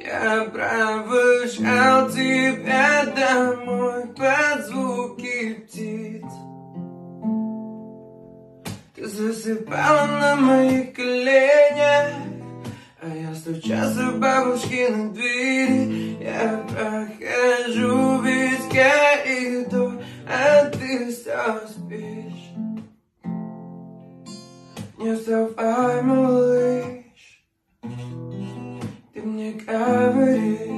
Я провожал тебя домой под звуки птиц. Ты засыпала на моих коленях, а я стучался в бабушкины двери. Я прохожу весь коридор, а ты все спишь. Не вставай, малыш, ты мне говоришь.